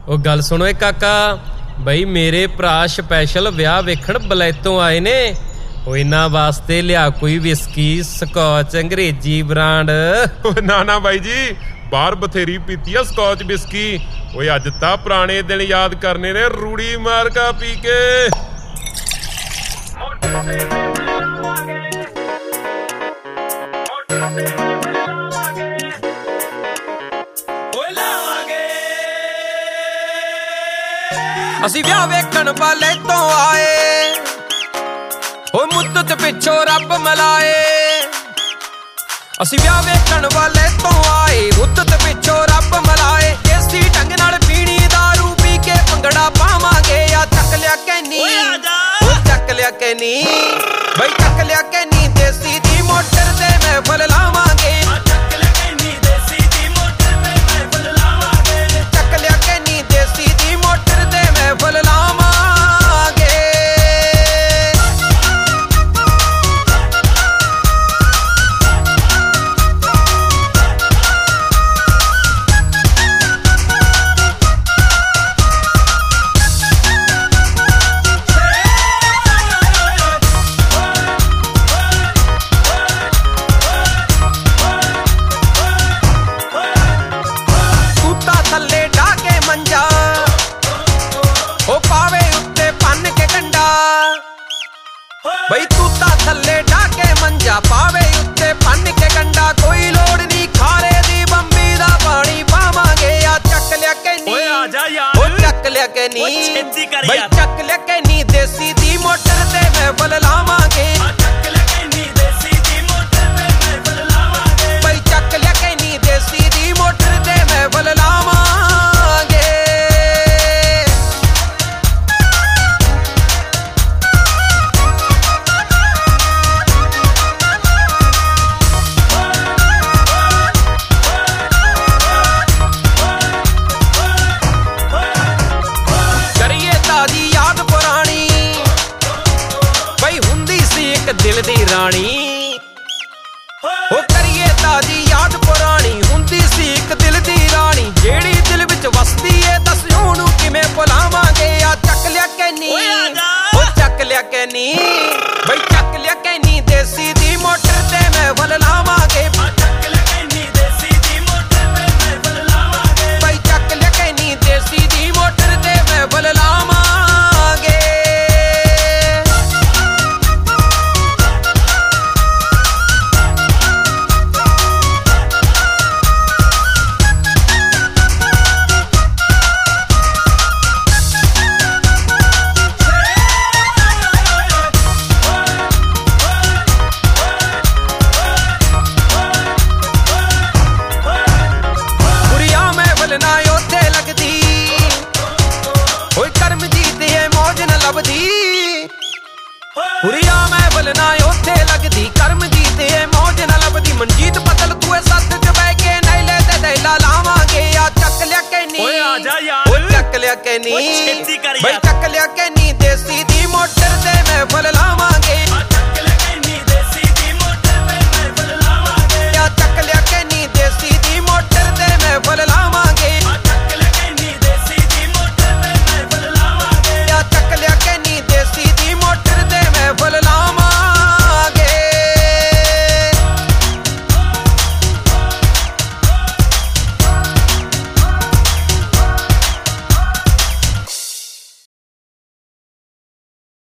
ਉਹ ਗੱਲ ਸੁਣੋ ਏ ਕਾਕਾ ਬਈ ਮੇਰੇ ਭਰਾ ਸਪੈਸ਼ਲ ਵਿਆਹ ਵੇਖਣ ਬਲੈਤੋਂ ਆਏ ਨੇ ਉਹ ਇਹਨਾਂ ਵਾਸਤੇ ਲਿਆ ਕੋਈ ਵਿਸਕੀ ਸਕੌਚ ਅੰਗਰੇਜ਼ੀ ਬ੍ਰਾਂਡ। ਨਾ ਨਾ ਬਾਈ ਜੀ ਬਾਹਰ ਬਥੇਰੀ ਪੀਤੀ ਆ ਸਕੌਚ ਵਿਸਕੀ। ਓਏ ਅੱਜ ਤਾਂ ਪੁਰਾਣੇ ਦਿਨ ਯਾਦ ਕਰਨੇ ਨੇ ਰੂੜੀ ਮਾਰਕਾ ਪੀ ਕੇ। ਅਸੀਂ ਵਿਆਹ ਵੇਖਣ ਵਾਲੇ ਤੋਂ ਆਏ ਓ ਮੁੱਦਤ ਪਿੱਛੋਂ ਰੱਬ ਮਲਾਏ। ਅਸੀਂ ਵਿਆਹ ਵੇਖਣ ਵਾਲੇ ਤੋਂ ਆਏ ਮੁੱਦਤ ਪਿੱਛੋਂ ਰੱਬ ਮਲਾਏ। ਦੇਸੀ ਢੰਗ ਨਾਲ ਪੀਣੀ ਦਾਰੂ ਪੀ ਕੇ ਭੰਗੜਾ ਪਾਵਾਂਗੇ ਆ ਚੱਕ ਲਿਆ ਕੈਨੀ ਓ ਚੱਕ ਲਿਆ ਕੈਨੀ ਬਈ ਚੱਕ ਲਿਆ ਕੈਨੀ ਦੇਸੀ ਦੀ ਮੋਟਰ ਤੇ ਮਹਿਫਲ ਲਾਵਾਂਗੇ। ਚੱਕ ਲਿਆ ਕੈਨੀ ਦੇਸੀ ਦੀ ਮੋਟਰ ਤੇ ਮਹਿਫਲ ਲਾਵਾਂਗੇ। ਚੱਕ ਲਿਆ ਕੈਨੀ ਦੇਸੀ ਦੀ ਮੋਟਰ ਤੇ ਮਹਿਫਲ ਲਾਵਾਂਗੇ। ਬਈ ਤੂਤਾ ਥੱਲੇ ਢਾਕੇ ਮੰਜਾ ਪਾਵੇ ਉੱਤੇ ਪੰਨ ਕੇ ਕੰਡਾ। ਕੋਈ ਲੋੜ ਨਹੀਂ ਖਾਰੇ ਦੀ ਬੰਬੀ ਦਾ ਪਾਣੀ ਪਾਵਾਂਗੇ ਆ ਚੱਕ ਲਿਆ ਕੈਨੀ ਓਏ ਆ ਜਾ ਯਾਰ ਓ ਚੱਕ ਲਿਆ ਕੈਨੀ ਬਈ ਚੱਕ ਲਿਆ ਕੈਨੀ ਦੇਸੀ ਦੀ ਮੋਟਰ ਤੇ ਮਹਿਫਲ ਲਾਵਾਂਗੇ। ਚੱਕ ਲਿਆ ਕੈਨੀ ਦੇਸੀ ਦੀ ਮੋਟਰ ਤੇ ਮਹਿਫਲ ਲਾਵਾਂਗੇ। ਬਈ ਚੱਕ ਲਿਆ ਕੈਨੀ ਦੇਸੀ ਦੀ ਮੋਟਰ ਤੇ ਮਹਿਫਲ ਲਾਵਾਂਗੇ। ਦਿਲ ਦੀ ਰਾਣੀ ਹੋ ਕਰੀਏ ਤਾਜੀ ਯਾਦ ਪੁਰਾਣੀ ਹੁੰਦੀ ਸੀ ਇੱਕ ਦਿਲ ਦੀ ਰਾਣੀ ਜਿਹੜੀ ਦਿਲ ਵਿੱਚ ਵਸਦੀ ਏ ਦੱਸ ਉਹਨੂੰ ਕਿਵੇਂ ਭੁਲਾਵਾਂਗੇ। ਆ ਚੱਕ ਲਿਆ ਕੈਨੀ ਓ ਚੱਕ ਲਿਆ ਕੈਨੀ ਬਈ ਚੱਕ ਲਿਆ ਕੈਨੀ ਦੇਸੀ ਦੀ ਮੋਟਰ ਤੇ ਮਹਿਫਲ ਲਾਵਾਂਗੇ। ਚੱਕ ਲਿਆ ਕੈਨੀ ਦੇਸੀ ਦੀ ਮੋਟਰ ਤੇ ਮਹਿਫਲ ਲਾਵਾਂਗੇ। ਬਈ ਚੱਕ ਲਿਆ ਕੈਨੀ ਦੇਸੀ ਦੀ ਮੋਟਰ ਤੇ ਮਹਿਫਲ ਲਾਵਾਂਗੇ। ਹੁਰੀਆ ਮਹਿਫਲ ਨਾ ਉੱਥੇ ਲੱਗਦੀ ਕਰਮਜੀਤ ਏ ਮੌਜ ਨਾ ਲੱਭਦੀ। ਮਨਜੀਤ ਬਦਲ ਤੂੰ ਸੱਤ ਚ ਬਹਿ ਕੇ ਨੈਲੇ ਤੇ ਦੈਲਾ ਲਾਵਾਂਗੇ। ਆ ਚੱਕ ਲਿਆ ਕੈਨੀ ਓਏ ਆ ਜਾ ਯਾਰ ਓ ਚੱਕ ਲਿਆ ਕੈਨੀ ਬਈ ਚੱਕ ਲਿਆ ਕੈਨੀ ਦੇਸੀ ਦੀ ਮੋਟਰ ਤੇ ਮਹਿਫਲ ਲਾਵਾਂਗੇ। ਚੱਕ ਲਿਆ ਕੈਨੀ ਦੇਸੀ ਦੀ ਮੋਟਰ ਤੇ ਮਹਿਫਲ ਲਾਵਾਂਗੇ। ਆ ਚੱਕ ਲਿਆ ਕੈਨੀ ਦੇਸੀ ਦੀ ਮੋਟਰ ਤੇ ਮਹਿਫਲ ਲਾਵਾਂਗੇ।